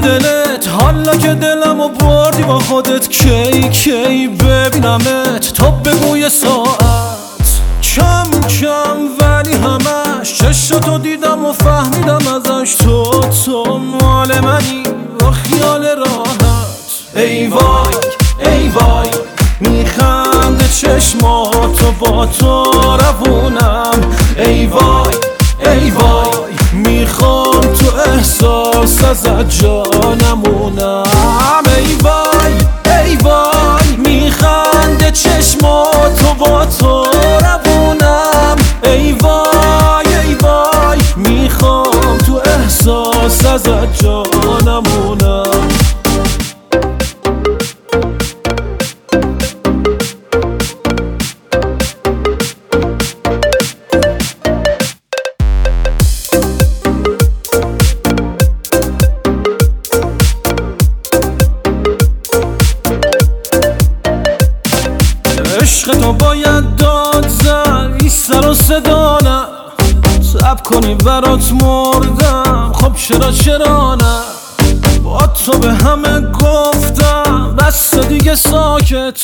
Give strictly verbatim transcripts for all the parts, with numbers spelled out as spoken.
دلت، حالا که دلمو بردی با خودت، کی کی ببینمت تا بگوی ساعت. کم کم ولی همش چشتو دیدم و فهمیدم ازش تو تو مال منی با خیال راحت. ای وای ای وای میخنده چشماتو با تو روونم. ای وای ای وای میخوام تو احساس ازت جانمونم. ای وای ای وای میخنده چشماتو با تو روونم. ای وای ای وای میخوام تو احساس ازت جانمونم. عشق تو باید داد زد ای سر و صدا نه، صبر کنی برات مردم خب چرا چرا نه. با تو به همه گفتم بس دیگه ساکت.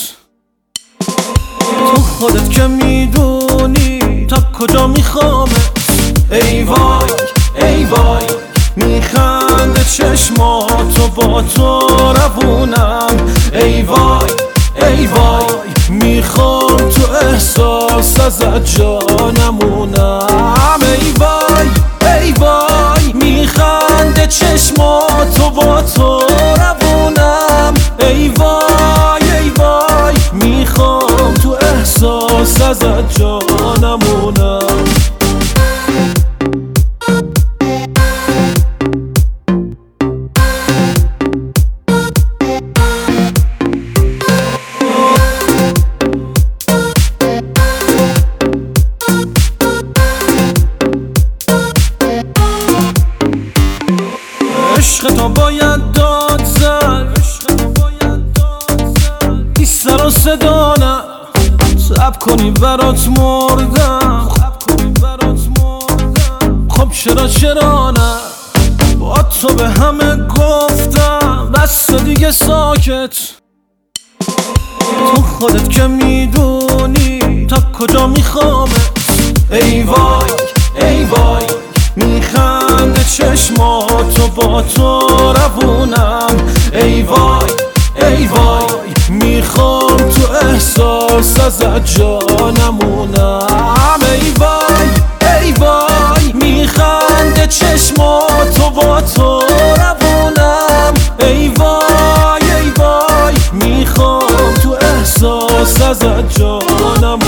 تو خودت که میدونی تا کجا میخوامت. ای وای ای وای میخنده چشماتو با تو روونم. ای وای ای وای میخوام تو احساس ازت جانمونم. ای وای ای وای میخنده چشماتو با تو روونم. ای وای ای وای میخوام تو احساس ازت جانمونم. عشق تو باید داد زد ای سر و صدا نه، صبر کنی برات مردم خب چرا چرا نه. با تو به همه گفتم بس دیگه ساکت. تو خودت که میدونی تا کجا میخوامت. ای وای ای وای میخنده چشماتو با تو روونم. ای وای ای وای میخوام تو احساس ازت جانمونم. ای وای ای وای میخنده چشماتو با تو روونم. ای وای ای وای میخوام تو احساس ازت جانمونم.